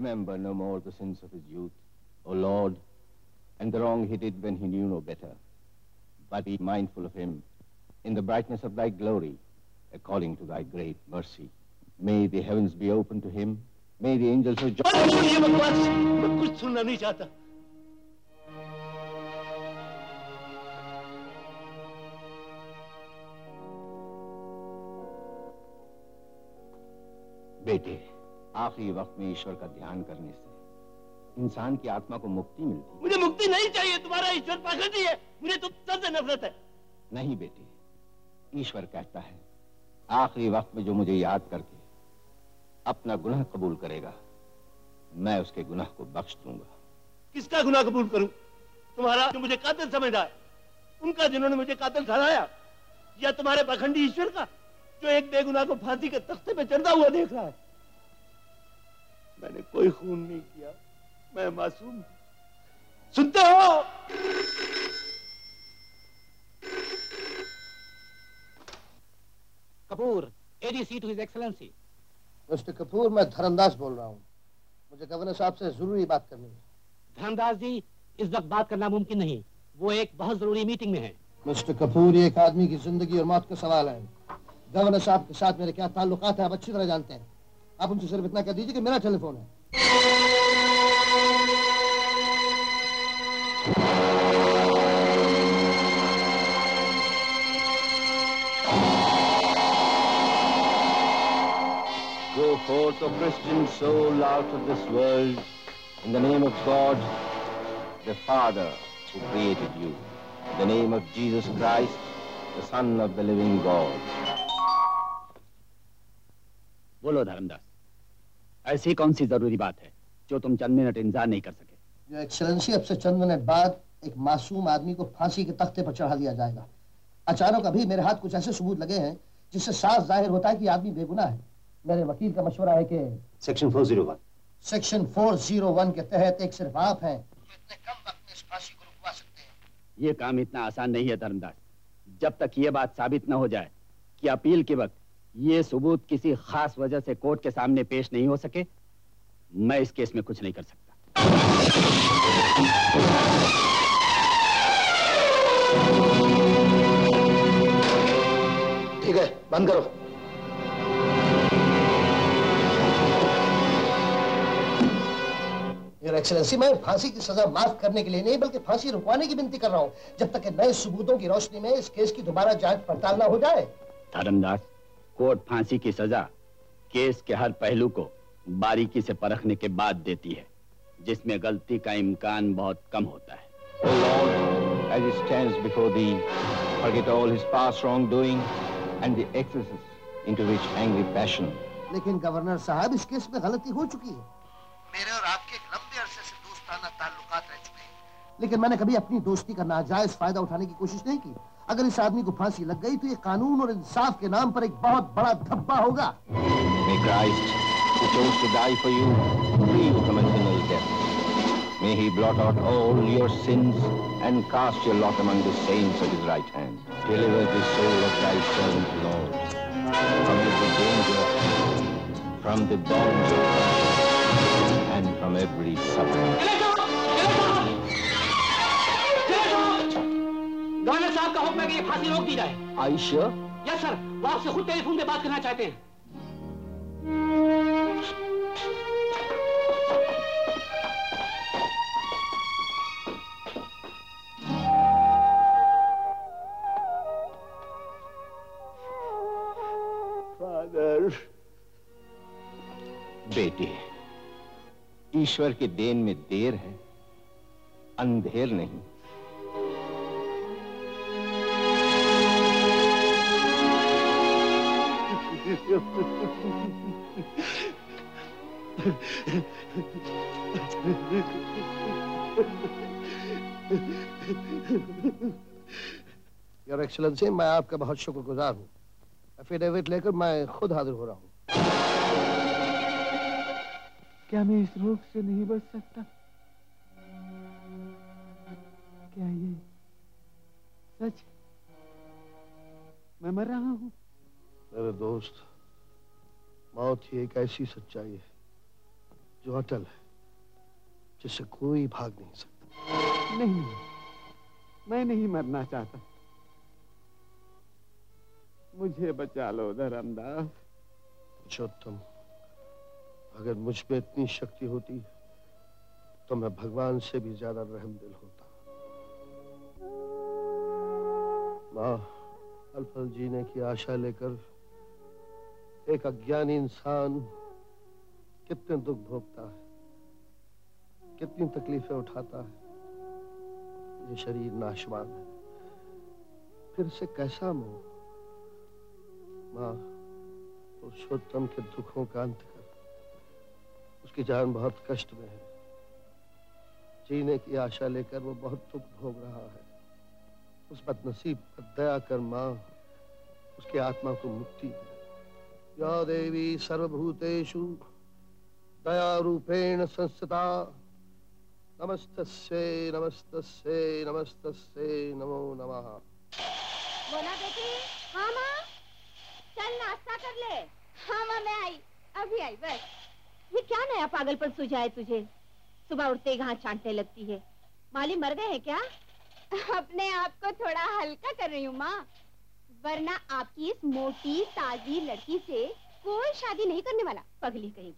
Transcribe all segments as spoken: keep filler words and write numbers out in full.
remember no more the sins of his youth, O Lord, and the wrong he did when he knew no better. But be mindful of him in the brightness of thy glory, according to thy great mercy. May the heavens be open to him. May the angels of joy... मैं कुछ सुनना नहीं चाहता। बेटे, आखिरी वक्त में ईश्वर का ध्यान करने से इंसान की आत्मा को मुक्ति मिलती। मुझे मुक्ति नहीं चाहिए, तुम्हारा ईश्वर पाखंडी है, मुझे तुम सबसे नफरत है। नहीं बेटे, ईश्वर कहता है आखिरी वक्त में जो मुझे याद करके अपना गुनाह कबूल करेगा, मैं उसके गुनाह को बख्श दूंगा। किसका गुनाह कबूल करूं? तुम्हारा जो मुझे कातिल समझा है, उनका जिन्होंने मुझे कातिल ठहराया, या तुम्हारे पाखंडी ईश्वर का जो एक बेगुनाह को फांसी के तख्ते पे चढ़ता हुआ देख रहा है? मैंने कोई खून नहीं किया, मैं मासूम। सुनते हो? Kapoor, ADC to his excellency. Mister Kapoor, मैं धरमदास बोल रहा हूँ। मुझे गवर्नर साहब से जरूरी बात करनी है। धरमदास जी, इस वक्त बात करना मुमकिन नहीं, वो एक बहुत जरूरी मीटिंग में है। मिस्टर कपूर, ये एक आदमी की जिंदगी और मौत का सवाल है। गवर्नर साहब के साथ मेरे क्या ताल्लुकात है आप अच्छी तरह जानते हैं। आप उनसे सिर्फ इतना कह दीजिए कि मेरा टेलीफोन है। Go forth, O Christian soul, out of this world, in the name of God, the Father who created you, in the name of Jesus Christ, the Son of the living God. बोलो धर्मदास, ऐसी कौन सी जरूरी बात है जो तुम चंद minute इंतजार नहीं कर सके? जो एक्सेलेंसी, अब से चंद मिनट बाद एक मासूम आदमी को फांसी के तख्ते पर चढ़ा दिया जाएगा। अचानक अभी मेरे हाथ कुछ ऐसे सबूत लगे हैं जिससे साफ जाहिर होता है कि आदमी बेगुनाह है। मेरे वकील का मशवरा है कि section four zero one section four zero one के तहत एक सिर्फ आप हैं जो इतने कम वक्त में इस फांसी को रुकवा सकते हैं। ये काम इतना आसान नहीं है धर्मदास। जब तक ये बात साबित न हो जाए कि अपील के वक्त ये सबूत किसी खास वजह से कोर्ट के सामने पेश नहीं हो सके, मैं इस केस में कुछ नहीं कर सकता। ठीक है, बंद करो। योर एक्सेलेंसी, मैं फांसी की सजा माफ करने के लिए नहीं बल्कि फांसी रुकवाने की विनती कर रहा हूँ, जब तक नए सबूतों की रोशनी में इस केस की दोबारा जांच पड़ताल न हो जाए। धर्मदास, कोर्ट फांसी की सजा केस के हर पहलू को बारीकी से परखने के बाद देती है, जिसमें गलती का इम्कान बहुत कम होता है। O Lord, as he stands before thee, forget all his past wrongdoing and the excesses into which angry passion. लेकिन गवर्नर साहब, इस केस में गलती हो चुकी है। मेरे और आपके लंबे अरसे से दोस्ताना ताल्लुकात रह चुके हैं, लेकिन मैंने कभी अपनी दोस्ती का नाजायज फायदा उठाने की कोशिश नहीं की। अगर इस आदमी को फांसी लग गई तो ये कानून और इंसाफ के नाम पर एक बहुत बड़ा धब्बा होगा। May Christ, who chose to die for you, free you from eternal death. May he blot out all your sins and cast your lot among the saints at his right hand. Deliver the soul of thy servant, Lord, from every danger, from the bonds of conscience, and from every suffering. Governor साहब का हुक्म है कि ये फांसी रोक दी जाए। Are you sure? Yes sir, वो आपसे खुद टेलीफोन पे बात करना चाहते हैं। फादर, बेटे, ईश्वर के देन में देर है, अंधेर नहीं। योर एक्सेलेंसी, मैं आपका बहुत शुक्रगुजार हूँ। एफिडेविट लेकर मैं खुद हाजिर हो रहा हूँ। क्या मैं इस रोग से नहीं बच सकता? क्या ये सच? मैं मर रहा हूँ। मेरे दोस्त, मौत ही एक ऐसी सच्चाई है जो अटल है, जिससे कोई भाग नहीं सकता। नहीं, मैं नहीं मरना चाहता। मुझे बचा लो धर्मदास। पुरुषोत्तम, अगर मुझ में इतनी शक्ति होती तो मैं भगवान से भी ज्यादा रहमदिल होता। माँ, अल्फल जीने की आशा लेकर एक अज्ञानी इंसान कितने दुख भोगता है, कितनी तकलीफें उठाता है। ये शरीर नाशवान है, फिर से कैसा मोह। माँ, पुरुषोत्तम के दुखों का अंत कर। उसकी जान बहुत कष्ट में है। जीने की आशा लेकर वो बहुत दुख भोग रहा है। उस बदनसीब पर दया कर माँ, उसकी आत्मा को मुक्ति दे। या देवी सर्वभूतेषु दया रूपेण संस्थिता, नमस्तस्यै नमस्तस्यै नमस्तस्यै नमो नमः। बोला बेटी? हाँ माँ, चल नाश्ता कर ले। हाँ माँ, मैं आई, अभी आई बस। ये क्या नया पागलपन सूझा है तुझे? सुबह उठते ही घास छांटने लगती है। माली मर गए हैं क्या? अपने आप को थोड़ा हल्का कर रही हूँ माँ, वरना आपकी इस मोटी ताजी लड़की से कोई शादी नहीं करने वाला। पगली कहीं।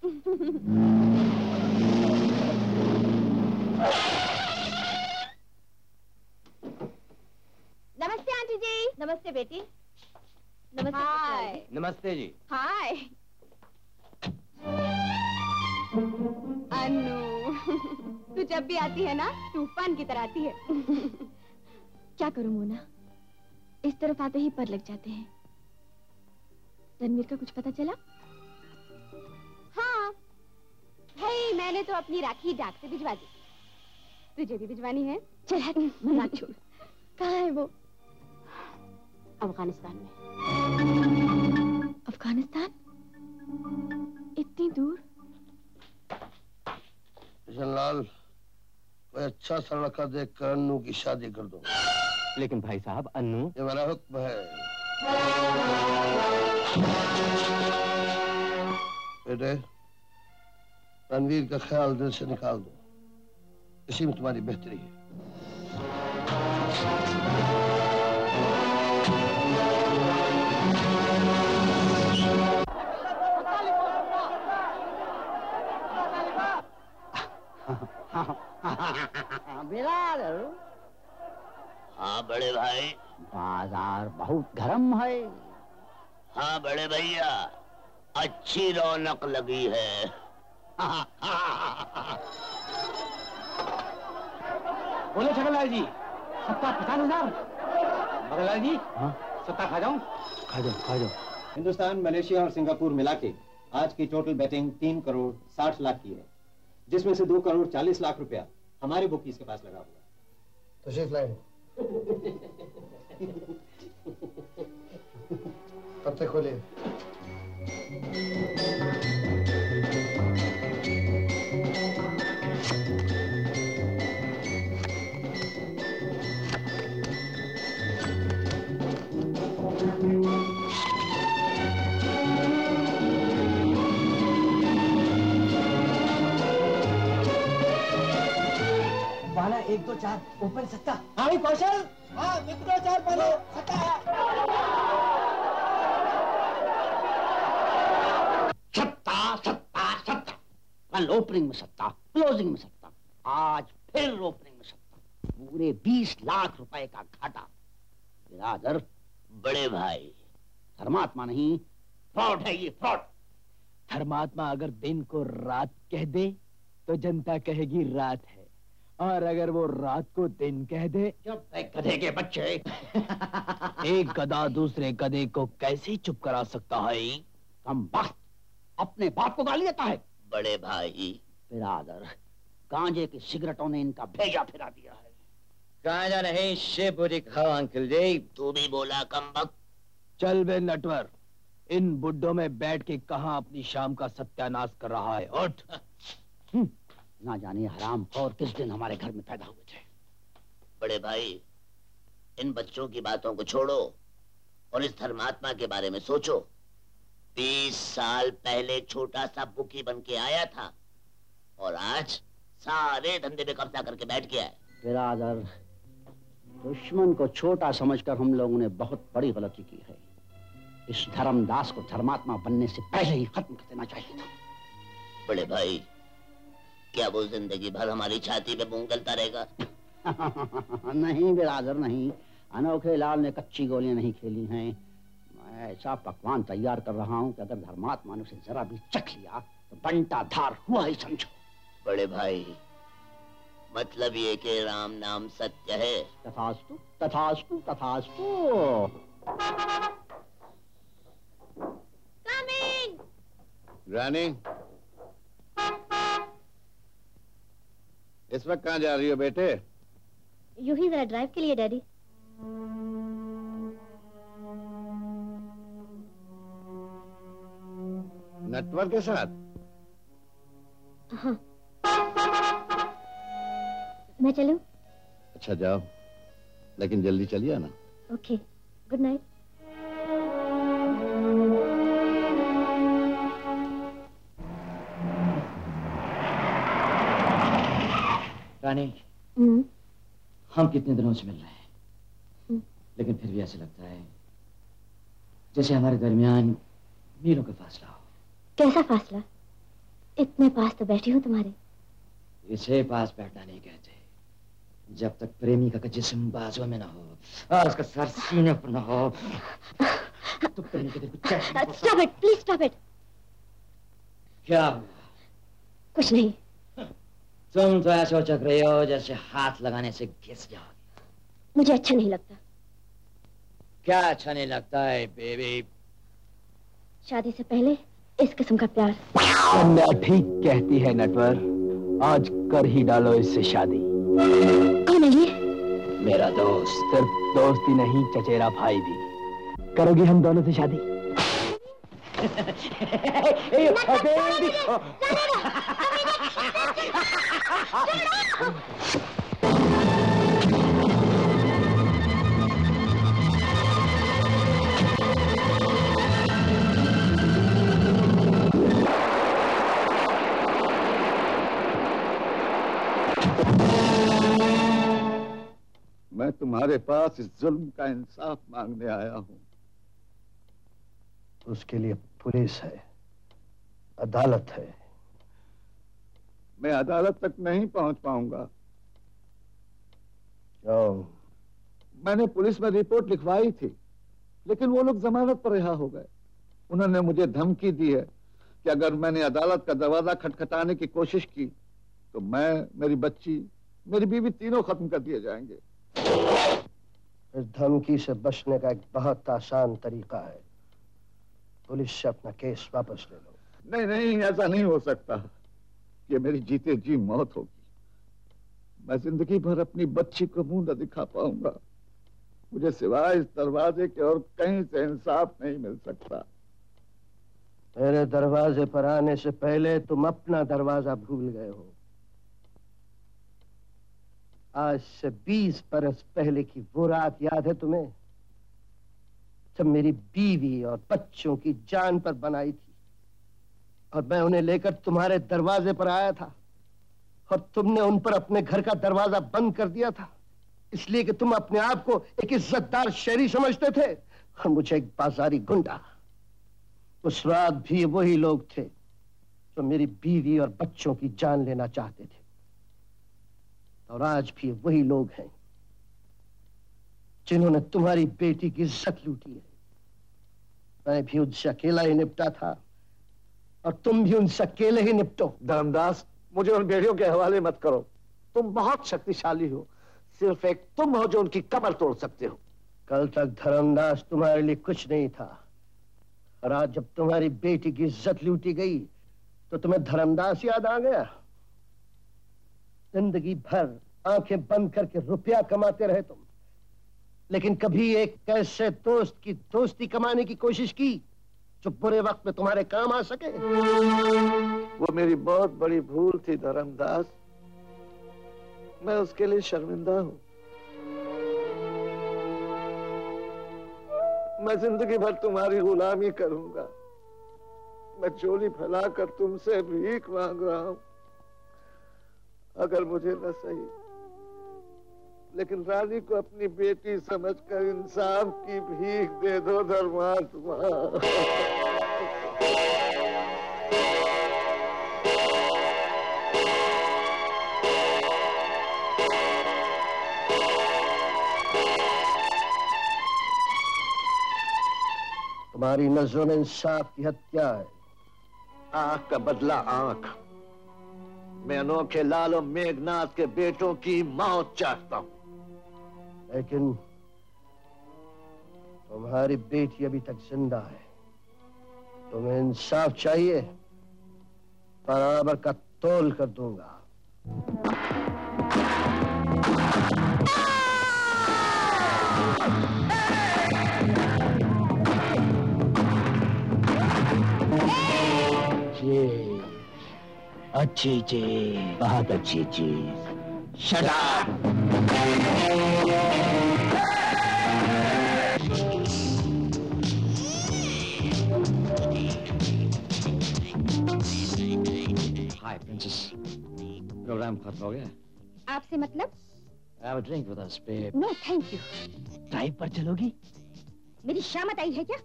नमस्ते आंटी जी। नमस्ते बेटी। नमस्ते। हाय। नमस्ते जी। हाय। अनु, तू जब भी आती है ना, तूफान की तरह आती है। क्या करूं मोना, इस तरफ आते ही पर लग जाते हैं। रणवीर का कुछ पता चला? हाँ भाई, मैंने तो अपनी राखी डाक से भिजवा दी। तुझे भी भिजवानी है? चल हट, मजाक छोड़। कहाँ है वो? अफगानिस्तान में। अफगानिस्तान? इतनी दूर? जनलाल, कोई अच्छा सा लड़का देख कर अन्नू की शादी कर दो। लेकिन भाई साहब, अन्नू। ये मेरा हुक्म है। बेटे, रणवीर का ख्याल दिल से निकाल दो, इसी में तुम्हारी बेहतरी है। बिलाल। हाँ बड़े भाई। बाजार बहुत गर्म है। हाँ बड़े भैया, अच्छी रौनक लगी है। बोले छगनलाल जी, सत्ता पचास हजार। बगलाल जी, हाँ? सत्ता खा जाऊं? खा जाओ, खा जाओ। हिंदुस्तान, मलेशिया और सिंगापुर मिला के आज की टोटल बैटिंग तीन करोड़ साठ लाख की है, जिसमें से दो करोड़ चालीस लाख रुपया हमारे बुकीज के पास लगा हुआ। तो शेफ लाइन पत्ते खोलिए। वाला एक दो चार ऊपर सत्ता। हाँ भी कौशल। हाँ एक दो चार पहले सत्ता है। सत्ता सत्ता सत्ता। कल ओपनिंग में सत्ता, क्लोजिंग में सत्ता, आज फिर ओपनिंग में सत्ता। पूरे बीस लाख रुपए का घाटा। बिरादर। बड़े भाई, धर्मात्मा नहीं, फ्रॉड है ये, फ्रॉड। धर्मात्मा अगर दिन को रात कह दे तो जनता कहेगी रात है, और अगर वो रात को दिन कह दे। गधे के बच्चे। एक गधा दूसरे गधे को कैसे चुप करा सकता है? कम वक्त अपने बाप को गाली देता है। बड़े भाई। बिरादर, गांजे की सिगरेटों ने इनका भेजा फिरा दिया है। गांजा नहीं, शेपुरी खाओ अंकल जी। तू भी बोला कम वक्त। चल बे नटवर, इन बुड्ढों में बैठ के कहां अपनी शाम का सत्यानाश कर रहा है। उठ। ना जाने हराम और किस दिन हमारे घर में पैदा हुए थे। बड़े भाई, इन बच्चों की बातों को छोड़ो और इस धर्मात्मा के बारे में सोचो। बीस साल पहले छोटा सा बुकी बन के आया था, और आज सारे धंधे पे कब्जा करके बैठ गया है। बिरादर, दुश्मन को छोटा समझकर हम लोगों ने बहुत बड़ी गलती की है। इस धर्मदास को धर्मात्मा बनने से पहले ही खत्म कर देना चाहिए था। बड़े भाई, क्या वो जिंदगी भर हमारी छाती पे मूंग गलता रहेगा? नहीं बिरादर नहीं, अनोखे लाल ने कच्ची गोलियां नहीं खेली हैं। मैं ऐसा पकवान तैयार कर रहा हूं कि अगर धर्मात्मा ने उसे जरा भी चख लिया तो बंटा धार हुआ ही समझो। बड़े भाई, मतलब ये कि राम नाम सत्य है। तथास्तु तथास्तु तथास्तु। रानी, इस वक्त कहाँ जा रही हो बेटे? यूं ही जरा ड्राइव के लिए डैडी। नटवर के साथ? हाँ। मैं चलूं? अच्छा जाओ, लेकिन जल्दी चलिए ना। Okay, good night. रानी, हम कितने दिनों से मिल रहे हैं, लेकिन फिर भी ऐसा लगता है जैसे हमारे दरमियान मीलों का फासला हो। कैसा फासला? इतने पास तो बैठी हूँ तुम्हारे। इसे पास बैठना नहीं कहते, जब तक प्रेमी का जिस्म बाजुओं में ना हो और उसका सर सीने पर ना हो तो प्रेमी के दिल को चैन नहीं। Stop it, please stop it. क्या हुआ? कुछ नहीं। तुम तो ऐसा चक रही हो जैसे हाथ लगाने से घिस जाओगे। मुझे अच्छा नहीं लगता। क्या अच्छा नहीं लगता है बेबी? शादी से पहले इस किस्म का प्यार। कन्या ठीक कहती है नटवर, आज कर ही डालो इससे शादी। कौन है ये? मेरा दोस्त। सिर्फ दोस्ती नहीं, चचेरा भाई भी। करोगी हम दोनों से शादी? मैं तुम्हारे पास इस जुल्म का इंसाफ मांगने आया हूं। उसके लिए पुलिस है, अदालत है। मैं अदालत तक नहीं पहुंच पाऊंगा। क्यों? मैंने पुलिस में रिपोर्ट लिखवाई थी, लेकिन वो लोग जमानत पर रिहा हो गए। उन्होंने मुझे धमकी दी है कि अगर मैंने अदालत का दरवाजा खटखटाने की कोशिश की तो मैं, मेरी बच्ची, मेरी बीवी तीनों खत्म कर दिए जाएंगे। इस धमकी से बचने का एक बहुत आसान तरीका है, पुलिस से अपना केस वापस ले लो। नहीं नहीं, ऐसा नहीं हो सकता। ये मेरी जीते जी मौत होगी। मैं जिंदगी भर अपनी बच्ची को मुंह न दिखा पाऊंगा। मुझे सिवाय इस दरवाजे के और कहीं से इंसाफ नहीं मिल सकता। मेरे दरवाजे पर आने से पहले तुम अपना दरवाजा भूल गए हो। आज से बीस बरस पहले की वो रात याद है तुम्हें, जब मेरी बीवी और बच्चों की जान पर बनाई थी और मैं उन्हें लेकर तुम्हारे दरवाजे पर आया था और तुमने उन पर अपने घर का दरवाजा बंद कर दिया था, इसलिए कि तुम अपने आप को एक इज्जतदार शहरी समझते थे और मुझे एक बाजारी गुंडा। उस रात भी वही लोग थे जो मेरी बीवी और बच्चों की जान लेना चाहते थे, और आज भी वही लोग हैं जिन्होंने तुम्हारी बेटी की इज्जत लूटी है। मैं भी उनसे अकेला ही निपटा था और तुम भी उनसे अकेले ही निपटो। धर्मदास, मुझे उन भेड़ियों के हवाले मत करो। तुम बहुत शक्तिशाली हो, सिर्फ एक तुम हो जो उनकी कमर तोड़ सकते हो। कल तक धर्मदास तुम्हारे लिए कुछ नहीं था, और आज जब तुम्हारी बेटी की इज्जत लूटी गई तो तुम्हें धर्मदास याद आ गया। जिंदगी भर आंखें बंद करके रुपया कमाते रहे तुम, लेकिन कभी एक कैसे दोस्त की दोस्ती कमाने की कोशिश की जो बुरे वक्त में तुम्हारे काम आ सके? वो मेरी बहुत बड़ी भूल थी धर्मदास, मैं उसके लिए शर्मिंदा हूं। मैं जिंदगी भर तुम्हारी गुलामी करूंगा। मैं चोली फैलाकर तुमसे भीख मांग रहा हूं, अगर मुझे न सही लेकिन रानी को अपनी बेटी समझकर इंसाफ की भीख दे दो धर्मात्मा। तुम्हारी नजरों में इंसाफ की हत्या है। आंख का बदला आंख। मैं अनोखे लाल और मेघनाथ के बेटों की मौत चाहता हूं। लेकिन तुम्हारी बेटी अभी तक जिंदा है। तुम्हें इंसाफ चाहिए, बराबर का तोल कर दूंगा। अच्छी चीज, बहुत अच्छी चीज। Shut up. Hi princess, programme खत्म हो गया? आपसे मतलब? Have a drink with us, babe. No thank you. Drive पर चलोगी? मेरी शामत आई है क्या?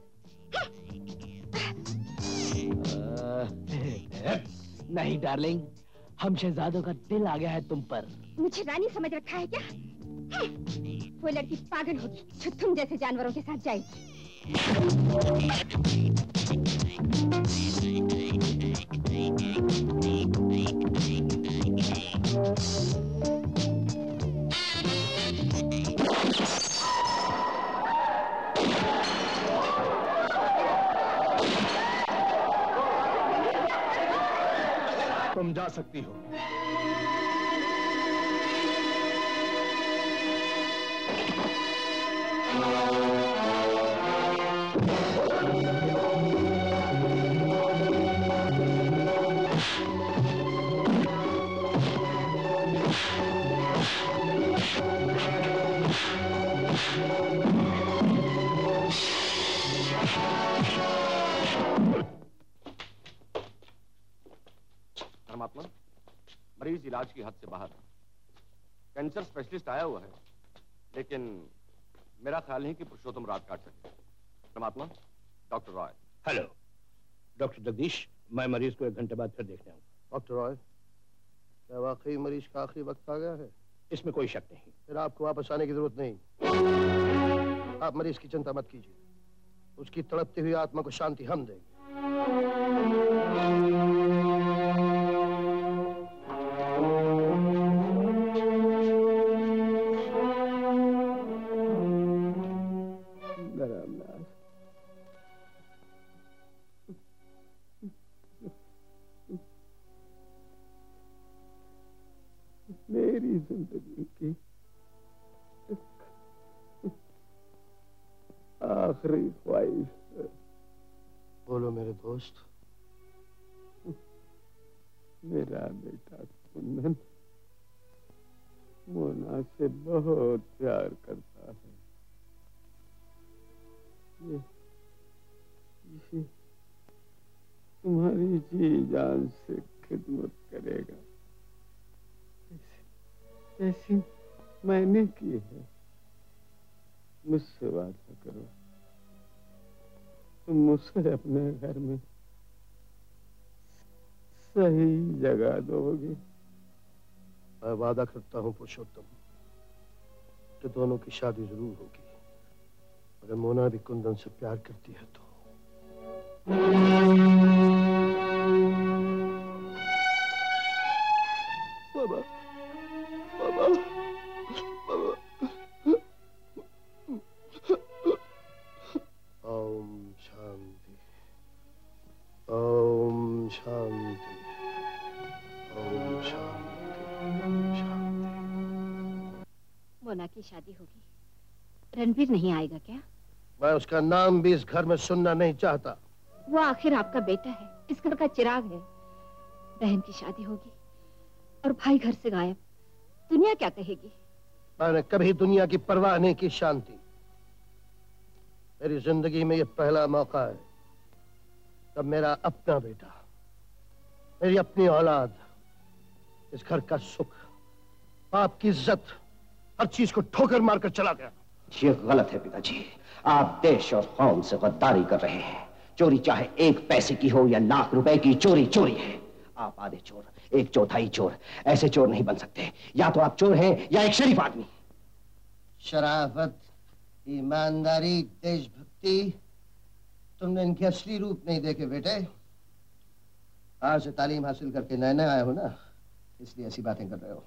नहीं डार्लिंग, हम शहजादों का दिल आ गया है तुम पर। मुझे रानी समझ रखा है क्या? वो लड़की पागल होगी जो तुम जैसे जानवरों के साथ जाएगी। तुम जा सकती हो। धर्मात्मा, मरीज इलाज की हद से बाहर है। कैंसर स्पेशलिस्ट आया हुआ है, लेकिन मेरा ख्याल नहीं कि पुरुषोत्तम रात काट सके। धर्मात्मा, doctor Roy. Hello doctor Jagdish, मैं मरीज को एक घंटे बाद फिर देखने आऊंगा। डॉक्टर रॉय, क्या वाकई मरीज का आखिरी वक्त आ गया है? इसमें कोई शक नहीं। फिर आपको वापस आने की जरूरत नहीं। आप मरीज की चिंता मत कीजिए, उसकी तड़पती हुई आत्मा को शांति हम देंगे। मेरी जिंदगी की आखिरी ख्वाहिश है। बोलो मेरे दोस्त। मेरा बेटा कुंदन मोना से बहुत प्यार करता है। ये, ये तुम्हारी जी जान से खिदमत करेगा, ऐसी मैंने की है। मुझसे वादा करो, तुम मुझसे अपने घर में सही जगह दोगे। मैं वादा करता हूँ पुरुषोत्तम कि दोनों की शादी जरूर होगी, अगर मोना भी कुंदन से प्यार करती है तो। बाबा, बाबा, बाबा। ओम शांति, ओम शांति, ओम शांति, ओम शांति। मोना की शादी होगी, रणवीर नहीं आएगा क्या? मैं उसका नाम भी इस घर में सुनना नहीं चाहता। वो आखिर आपका बेटा है, इस घर का चिराग है। बहन की शादी होगी और भाई घर से गायब, दुनिया क्या कहेगी? मैंने कभी दुनिया की परवाह नहीं की शांति। मेरी जिंदगी में ये पहला मौका है तब मेरा अपना बेटा, मेरी अपनी औलाद, इस घर का सुख बाप की इज्जत हर चीज को ठोकर मारकर चला गया। ये गलत है पिताजी, आप देश और कौम से गद्दारी कर रहे हैं। चोरी चाहे एक पैसे की हो या लाख रुपए की, चोरी चोरी है। आप आधे चोर, एक चौथाई चोर, ऐसे चोर नहीं बन सकते। या तो आप चोर हैं या एक शरीफ आदमी। शराफत, ईमानदारी, देशभक्ति, तुमने इनके असली रूप नहीं देखे बेटे। आज से तालीम हासिल करके नए नए आए हो ना, इसलिए ऐसी बातें कर रहे हो।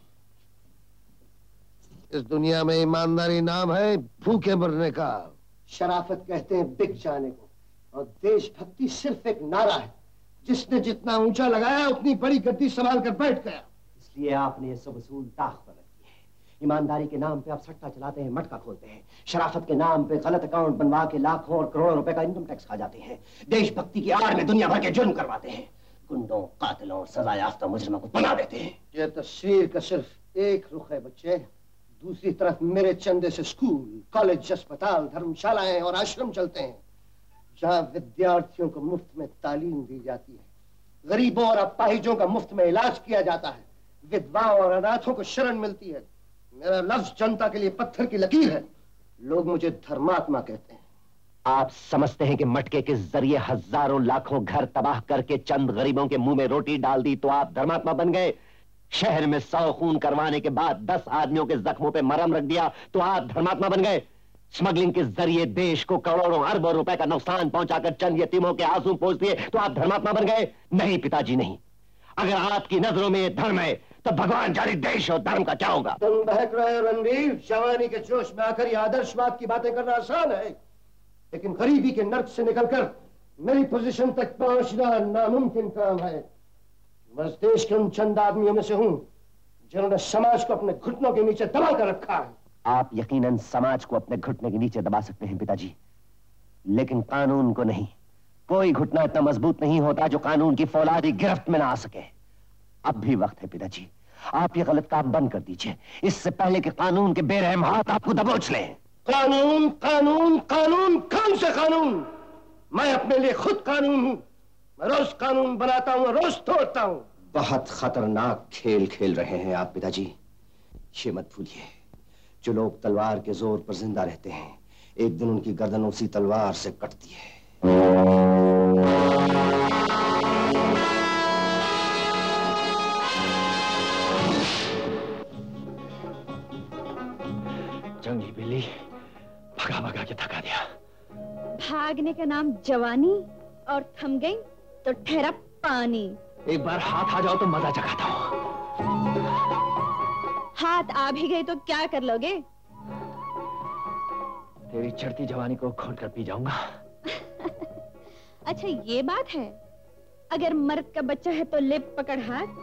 इस दुनिया में ईमानदारी नाम है भूखे मरने का। शराफत कहते हैं बिक जाने को, और देशभक्ति सिर्फ एक नारा है। जिसने जितना ऊंचा लगाया उतनी बड़ी गद्दी संभाल कर बैठ गया। इसलिए आपने ये सब उसूल दाग पर रख दिए हैं। ईमानदारी के नाम पे आप सट्टा चलाते हैं, मटका खोलते हैं। शराफत के नाम पे गलत अकाउंट बनवा के लाखों और करोड़ों रुपए का इनकम टैक्स खा जाते हैं। देशभक्ति की आड़ में दुनिया भर के जुर्म करवाते हैं। गुंडों, कातिलों, सजा याफ्ता मुजरिमों को बना देते हैं। ये तस्वीर का सिर्फ एक रुख है बच्चे। दूसरी तरफ मेरे चंदे से स्कूल, कॉलेज, अस्पताल, धर्मशालाएं और आश्रम चलते हैं, जहां विद्यार्थियों को मुफ्त में तालीम दी जाती है, गरीबों और अपाहिजों का मुफ्त में इलाज किया जाता है, विधवाओं और अनाथों को शरण मिलती है। मेरा लफ्ज जनता के लिए पत्थर की लकीर है। लोग मुझे धर्मात्मा कहते हैं। आप समझते हैं कि मटके के जरिए हजारों लाखों घर तबाह करके चंद गरीबों के मुंह में रोटी डाल दी तो आप धर्मात्मा बन गए? शहर में सौ खून करवाने के बाद दस आदमियों के जख्मों पे मरहम रख दिया तो आप धर्मात्मा बन गए? स्मगलिंग के जरिए देश को करोड़ों अरबों रुपए का नुकसान पहुंचाकर चंद यतीमों के आंसू पोंछ दिए तो आप धर्मात्मा बन गए? नहीं पिताजी, नहीं। अगर आपकी नजरों में धर्म है तो भगवान जाने देश और धर्म का क्या होगा? तुम बहक रहे हो रणवीर। जवानी के जोश में आकर यह आदर्शवाद की बातें करना आसान है, लेकिन गरीबी के नर्क से निकलकर मेरी पोजीशन तक पहुंचना नामुमकिन काम है। मैं इस देश के उन चंद आदमियों में से हूं जिन्होंने समाज को अपने घुटनों के नीचे दबा कर रखा है। आप यकीनन समाज को अपने घुटने के नीचे दबा सकते हैं पिताजी, लेकिन कानून को नहीं। कोई घुटना इतना मजबूत नहीं होता जो कानून की फौलादी गिरफ्त में ना आ सके। अब भी वक्त है पिताजी, आप ये गलत काम बंद कर दीजिए, इससे पहले कि कानून के बेरहम हाथ आपको दबोच लें। कानून, कानून, कानून, कौन से कानून? मैं अपने लिए खुद कानून हूं। मैं रोज कानून बनाता हूं, रोज तोड़ता हूं। बहुत खतरनाक खेल खेल रहे हैं आप पिताजी। ये मत भूलिए, जो लोग तलवार के जोर पर जिंदा रहते हैं, एक दिन उनकी गर्दन उसी तलवार से कटती है। जंगली बिल्ली भगा भगा के थका दिया। भागने का नाम जवानी और थम गई तो ठहरा पानी। एक बार हाथ आ जाओ तो मजा जगाता हूँ। हाथ आ भी गए तो क्या कर लोगे? तेरी चढ़ती जवानी को खोद कर पी जाऊंगा। अच्छा ये बात है, अगर मर्द का बच्चा है तो ले पकड़ हाथ।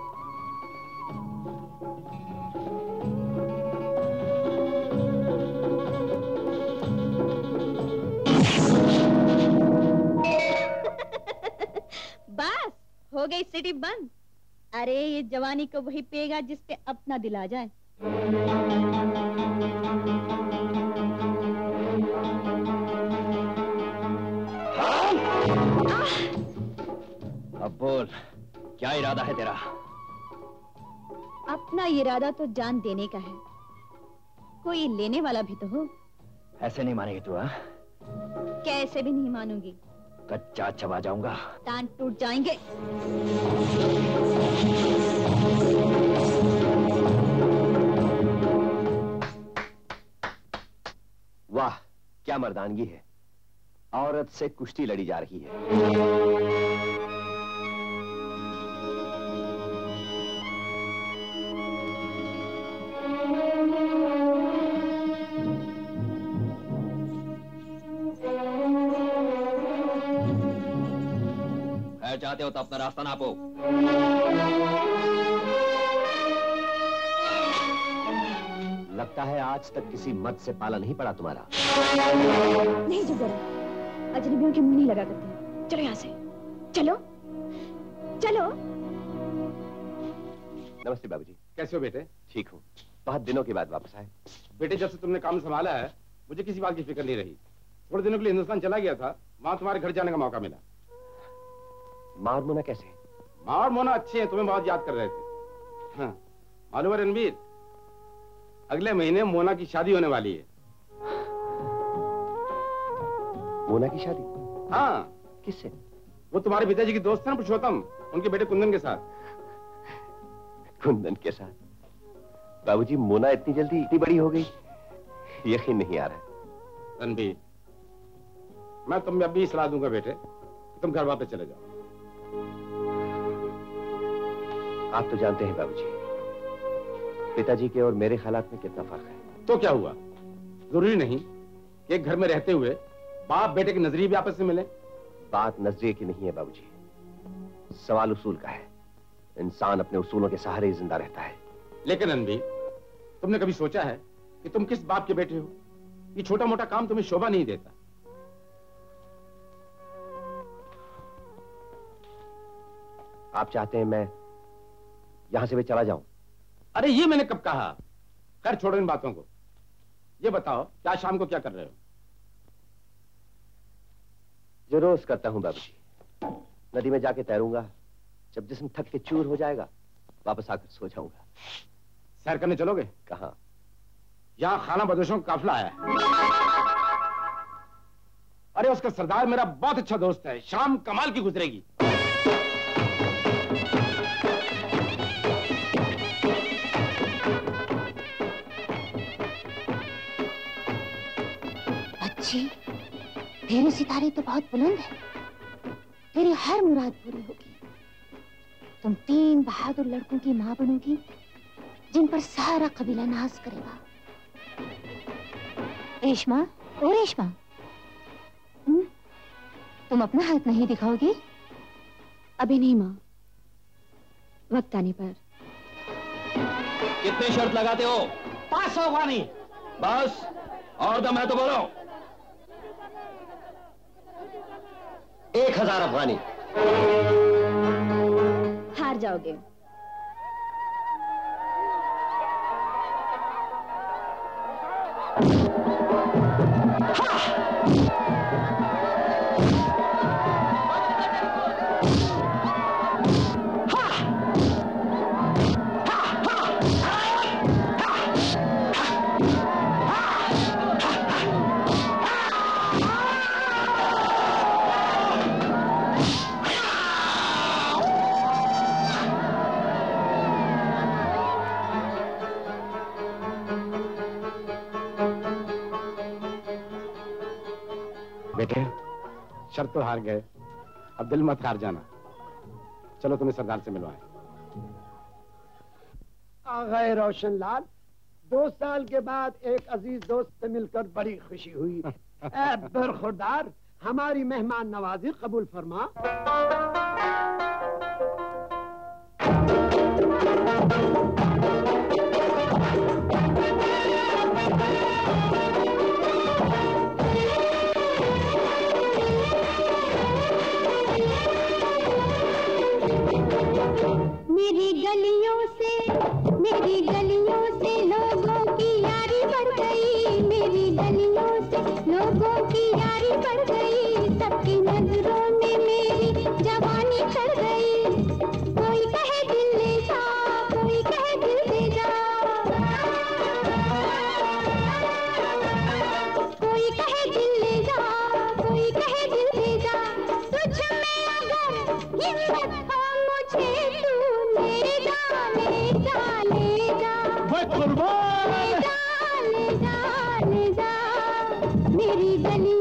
बस हो गई सिटी बंद। अरे ये जवानी को वही पिएगा जिस पे अपना दिल आ जाए। अब बोल, क्या इरादा है तेरा? अपना इरादा तो जान देने का है, कोई लेने वाला भी तो हो। ऐसे नहीं मानेगी तू? हाँ, कैसे भी नहीं मानूंगी। कच्चा चबा जाऊंगा। कान टूट जाएंगे। वाह, क्या मर्दानगी है। औरत से कुश्ती लड़ी जा रही है। चाहते हो तो अपना रास्ता नापो। लगता है आज तक किसी मर्द से पाला नहीं पड़ा तुम्हारा। नहीं जो जरा, अजनबियों के मुंह नहीं लगा करते। चलो यहाँ से, चलो चलो। नमस्ते बाबूजी। कैसे हो बेटे? ठीक हूँ, बहुत दिनों के बाद वापस आए। बेटे जब से तुमने काम संभाला है मुझे किसी बात की फिक्र नहीं रही। थोड़े दिनों के लिए हिंदुस्तान चला गया था, वहां तुम्हारे घर जाने का मौका मिला। माँ और मोना कैसे? माँ और मोना अच्छे हैं, तुम्हें बहुत याद कर रहे थे। हाँ, मालूम है रणवीर, अगले महीने मोना की शादी होने वाली है। मोना की शादी? हाँ। किससे? वो तुम्हारे पिताजी की दोस्त है ना पुरुषोत्तम, उनके बेटे कुंदन के साथ। कुंदन के साथ? बाबूजी, मोना इतनी जल्दी इतनी बड़ी हो गई, यकीन नहीं आ रहा है। रणबीर, मैं तुम्हें अभी सलाह दूंगा बेटे, तुम घर वापस चले जाओ। आप तो जानते हैं बाबूजी, पिताजी के और मेरे हालात में कितना फर्क है। तो क्या हुआ? जरूरी नहीं कि एक घर में रहते हुए बाप बेटे के नजरिए भी आपस में मिले। बात नजरिए की नहीं है बाबूजी, सवाल उसूल का है। इंसान अपने उसूलों के सहारे ही जिंदा रहता है। लेकिन रणबीर, तुमने कभी सोचा है कि तुम किस बाप के बेटे हो? ये छोटा मोटा काम तुम्हें शोभा नहीं देता। आप चाहते हैं मैं यहां से भी चला जाऊं? अरे ये मैंने कब कहा? खैर छोड़ो इन बातों को। ये बताओ कि आज शाम को क्या कर रहे हो? जो रोज करता हूं बाबूजी, नदी में जाके तैरूंगा। जब जिस्म थक के चूर हो जाएगा, वापस आकर सो जाऊंगा। सैर करने चलोगे? कहां? यहां खाना बदोशों का काफिला आया है। अरे उसका सरदार मेरा बहुत अच्छा दोस्त है, शाम कमाल की गुजरेगी। अच्छी, तेरे सितारे तो बहुत बुलंद है, तेरी हर मुराद पूरी होगी। तुम तीन बहादुर लड़कों की मां बनोगी, जिन पर सारा कबीला नाज करेगा। रेशमा, ओ रेशमा, तुम अपना हाथ नहीं दिखाओगी? अभी नहीं माँ, वक्त आने पर। कितनी शर्त लगाते हो? पांच सौ अफगानी। बस, और दम है तो बोलो। एक हजार अफगानी। हार जाओगे। बेटे, शर्त तो हार गए, अब दिल मत हार जाना। चलो तुम्हें सरदार से मिलवाएं। आ गए रोशनलाल, दो साल के बाद एक अजीज दोस्त से मिलकर बड़ी खुशी हुई। ऐ बरखुरदार, हमारी मेहमान नवाजी कबूल फरमा। मेरी गलियों से मेरी गलियों से लोगों की यारी बढ़ गई, मेरी गलियों से लोगों की यारी बढ़ गई, सबकी नजरों में मेरी जवानी चढ़ गई। कोई कहे दिल ले जा, कोई कहे दिल दे जा, कोई कहे दिल ले जा, कोई कहे दिल दे जा। तुझ में अगर हिम्मत हो मुझे तू ले जा, ले जा, ले जा, ले जा, ले जा, ले जा, मेरी गली